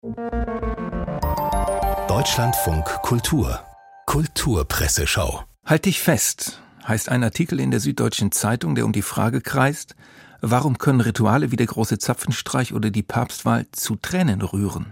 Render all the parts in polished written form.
Deutschlandfunk Kultur Kulturpresseschau. Halt dich fest, heißt ein Artikel in der Süddeutschen Zeitung, der um die Frage kreist, warum können Rituale wie der große Zapfenstreich oder die Papstwahl zu Tränen rühren?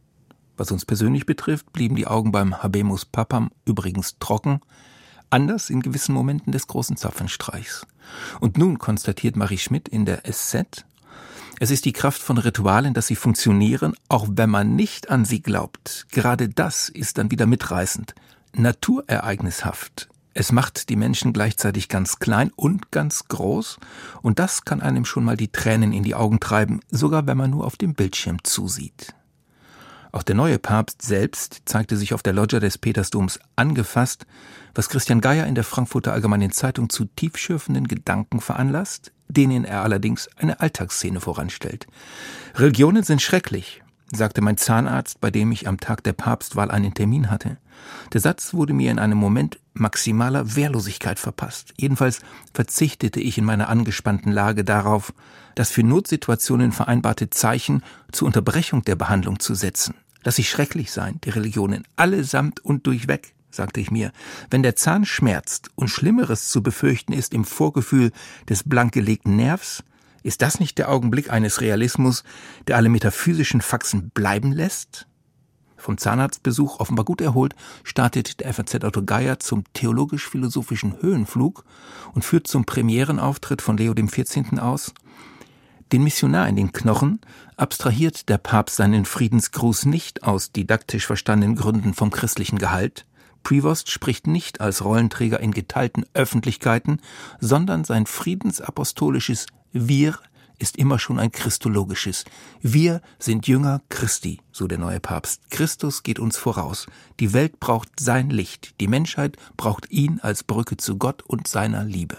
Was uns persönlich betrifft, blieben die Augen beim Habemus Papam übrigens trocken, anders in gewissen Momenten des großen Zapfenstreichs. Und nun konstatiert Marie Schmidt in der SZ, es ist die Kraft von Ritualen, dass sie funktionieren, auch wenn man nicht an sie glaubt. Gerade das ist dann wieder mitreißend, naturereignishaft. Es macht die Menschen gleichzeitig ganz klein und ganz groß, und das kann einem schon mal die Tränen in die Augen treiben, sogar wenn man nur auf dem Bildschirm zusieht. Auch der neue Papst selbst zeigte sich auf der Loggia des Petersdoms angefasst, was Christian Geier in der Frankfurter Allgemeinen Zeitung zu tiefschürfenden Gedanken veranlasst, denen er allerdings eine Alltagsszene voranstellt. Religionen sind schrecklich, sagte mein Zahnarzt, bei dem ich am Tag der Papstwahl einen Termin hatte. Der Satz wurde mir in einem Moment maximaler Wehrlosigkeit verpasst. Jedenfalls verzichtete ich in meiner angespannten Lage darauf, das für Notsituationen vereinbarte Zeichen zur Unterbrechung der Behandlung zu setzen. Lass sie schrecklich sein, die Religionen, allesamt und durchweg, sagte ich mir. Wenn der Zahn schmerzt und Schlimmeres zu befürchten ist im Vorgefühl des blankgelegten Nervs, ist das nicht der Augenblick eines Realismus, der alle metaphysischen Faxen bleiben lässt? Vom Zahnarztbesuch offenbar gut erholt, startet der FAZ-Autor Geier zum theologisch-philosophischen Höhenflug und führt zum Premierenauftritt von Leo XIV. Aus. Den Missionar in den Knochen abstrahiert der Papst seinen Friedensgruß nicht aus didaktisch verstandenen Gründen vom christlichen Gehalt. Prevost spricht nicht als Rollenträger in geteilten Öffentlichkeiten, sondern sein friedensapostolisches Wir ist immer schon ein christologisches. Wir sind Jünger Christi, so der neue Papst. Christus geht uns voraus. Die Welt braucht sein Licht. Die Menschheit braucht ihn als Brücke zu Gott und seiner Liebe.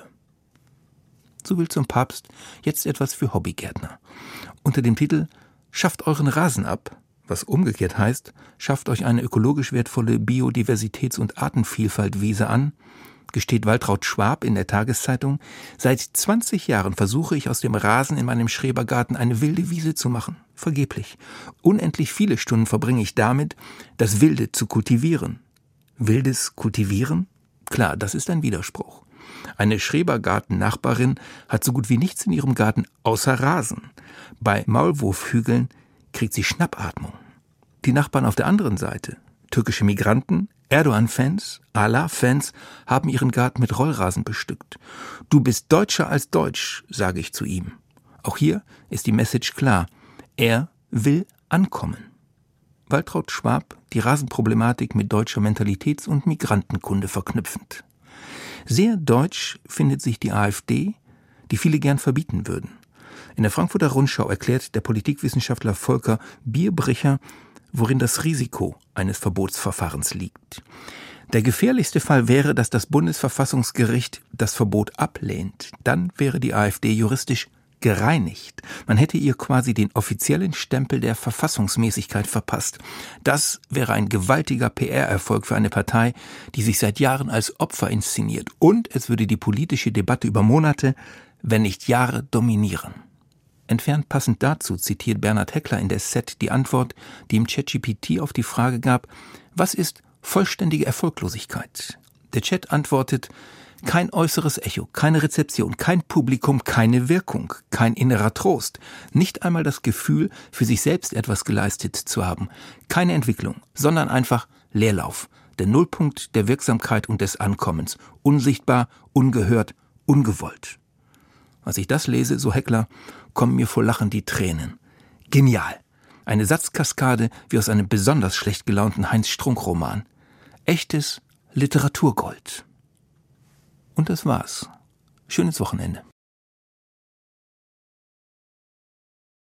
So will zum Papst jetzt etwas für Hobbygärtner. Unter dem Titel »Schafft euren Rasen ab«, was umgekehrt heißt, schafft euch eine ökologisch wertvolle Biodiversitäts- und Artenvielfalt-Wiese an, gesteht Waltraud Schwab in der Tageszeitung, seit 20 Jahren versuche ich aus dem Rasen in meinem Schrebergarten eine wilde Wiese zu machen. Vergeblich. Unendlich viele Stunden verbringe ich damit, das Wilde zu kultivieren. Wildes kultivieren? Klar, das ist ein Widerspruch. Eine Schrebergarten-Nachbarin hat so gut wie nichts in ihrem Garten außer Rasen. Bei Maulwurfhügeln kriegt sie Schnappatmung. Die Nachbarn auf der anderen Seite, türkische Migranten, Erdogan-Fans, Allah-Fans, haben ihren Garten mit Rollrasen bestückt. Du bist deutscher als deutsch, sage ich zu ihm. Auch hier ist die Message klar. Er will ankommen. Waltraud Schwab, die Rasenproblematik mit deutscher Mentalitäts- und Migrantenkunde verknüpfend. Sehr deutsch findet sich die AfD, die viele gern verbieten würden. In der Frankfurter Rundschau erklärt der Politikwissenschaftler Volker Bierbrecher, worin das Risiko eines Verbotsverfahrens liegt. Der gefährlichste Fall wäre, dass das Bundesverfassungsgericht das Verbot ablehnt. Dann wäre die AfD juristisch gereinigt. Man hätte ihr quasi den offiziellen Stempel der Verfassungsmäßigkeit verpasst. Das wäre ein gewaltiger PR-Erfolg für eine Partei, die sich seit Jahren als Opfer inszeniert. Und es würde die politische Debatte über Monate, wenn nicht Jahre, dominieren. Entfernt passend dazu zitiert Bernhard Heckler in der SZ die Antwort, die ihm ChatGPT auf die Frage gab, was ist vollständige Erfolglosigkeit? Der Chat antwortet, kein äußeres Echo, keine Rezeption, kein Publikum, keine Wirkung, kein innerer Trost, nicht einmal das Gefühl, für sich selbst etwas geleistet zu haben, keine Entwicklung, sondern einfach Leerlauf, der Nullpunkt der Wirksamkeit und des Ankommens, unsichtbar, ungehört, ungewollt. Als ich das lese, so Heckler, kommen mir vor Lachen die Tränen. Genial. Eine Satzkaskade wie aus einem besonders schlecht gelaunten Heinz-Strunk-Roman. Echtes Literaturgold. Und das war's. Schönes Wochenende.